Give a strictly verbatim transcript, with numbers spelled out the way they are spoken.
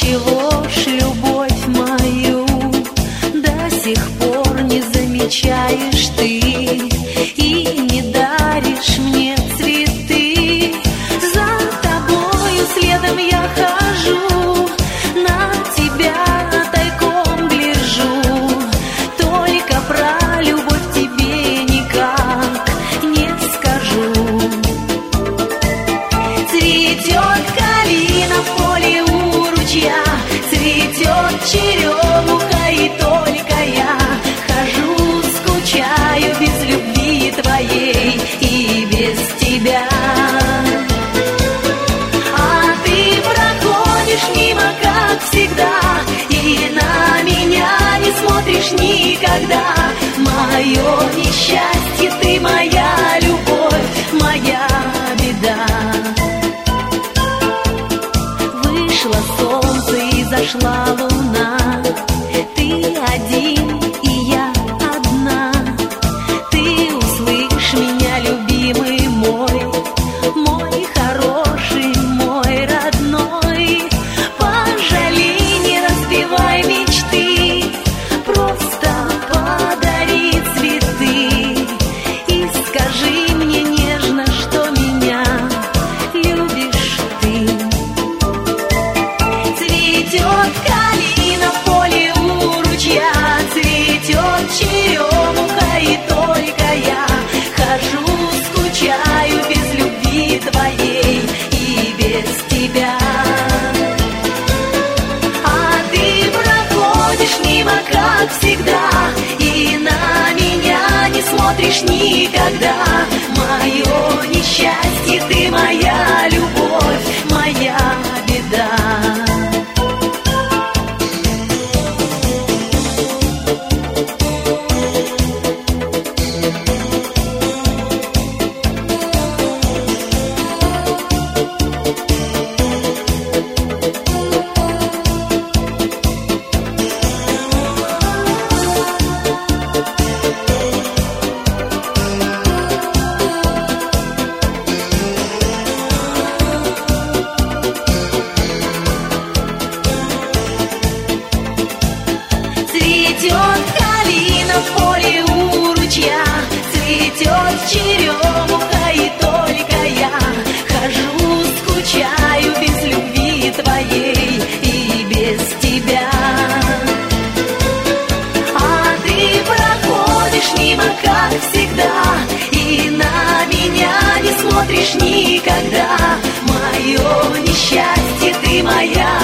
отчего ж любовь мою до сих пор не замечаешь ты и не даришь мне цветы? За тобою следом я хожу, на тебя тайком гляжу, только про любовь тебе никак не скажу. Цветет калина в поле у ручья, цветет черемуха, и только я хожу, скучаю без любви твоей и без тебя. А ты проходишь мимо, как всегда, и на меня не смотришь никогда. Мое несчастье, ты моя любовь, моя беда. Вышло солнце и зашла луна, ты один и я одна. Ты услышь меня, любимый мой, мой хороший, мой родной. Пожалей, не разбивай мечты, просто подари цветы и скажи мне нежно, что меня любишь ты. Цветет калина в поле у ручья, цветет черемуха, и только я хожу, скучаю без любви твоей и без тебя. А ты проходишь мимо, как всегда, и на меня не смотришь никогда. Мое несчастье, ты моя любовь, моя беда. Цветет калина в поле у ручья, цветет черемуха, и только я хожу, скучаю без любви твоей и без тебя. А ты проходишь мимо, как всегда, и на меня не смотришь никогда. Мое несчастье, ты моя